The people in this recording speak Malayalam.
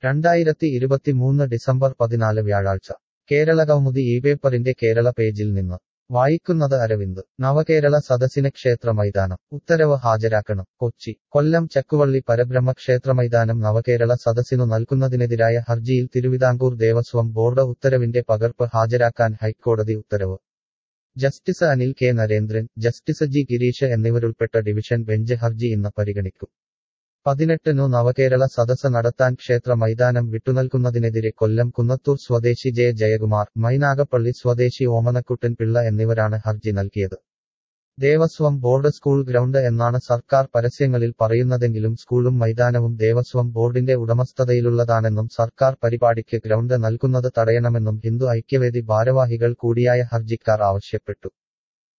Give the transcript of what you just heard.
2023 ഡിസംബർ 14 വ്യാഴാഴ്ച കേരളകൗമുദി ഈ പേപ്പറിന്റെ കേരള പേജിൽ നിന്ന് വായിക്കുന്നത് അരവിന്ദ് നവകേരള സദസ്സിന് ക്ഷേത്രമൈതാനം ഉത്തരവ് ഹാജരാക്കണം കൊച്ചി കൊല്ലം ചക്കുവള്ളി പരബ്രഹ്മ ക്ഷേത്രമൈതാനം നവകേരള സദസ്സിനു നൽകുന്നതിനെതിരായ ഹർജിയിൽ തിരുവിതാംകൂർ ദേവസ്വം ബോർഡ് ഉത്തരവിന്റെ പകർപ്പ് ഹാജരാക്കാൻ ഹൈക്കോടതി ഉത്തരവ് justice Anil K Narendran justice G Gireesh എന്നിവരുൾപ്പെട്ട ഡിവിഷൻ ബെഞ്ച് ഹർജി ഇന്ന് പരിഗണിക്കും 18 നവകേരള സദസ്സ് നടത്താൻ ക്ഷേത്ര മൈതാനം വിട്ടുനൽകുന്നതിനെതിരെ കൊല്ലം കുന്നത്തൂർ സ്വദേശി ജെ ജയകുമാർ മൈനാഗപ്പള്ളി സ്വദേശി ഓമനക്കുട്ടൻ പിള്ള എന്നിവരാണ് ഹർജി നൽകിയത് ദേവസ്വം ബോർഡ് സ്കൂൾ ഗ്രൗണ്ട് എന്നാണ് സർക്കാർ പരസ്യങ്ങളിൽ പറയുന്നതെങ്കിലും സ്കൂളും മൈതാനവും ദേവസ്വം ബോർഡിന്റെ ഉടമസ്ഥതയിലുള്ളതാണെന്നും സർക്കാർ പരിപാടിക്ക് ഗ്രൗണ്ട് നൽകുന്നത് തടയണമെന്നും ഹിന്ദു ഐക്യവേദി ഭാരവാഹികൾ കൂടിയായ ഹർജിക്കാർ ആവശ്യപ്പെട്ടു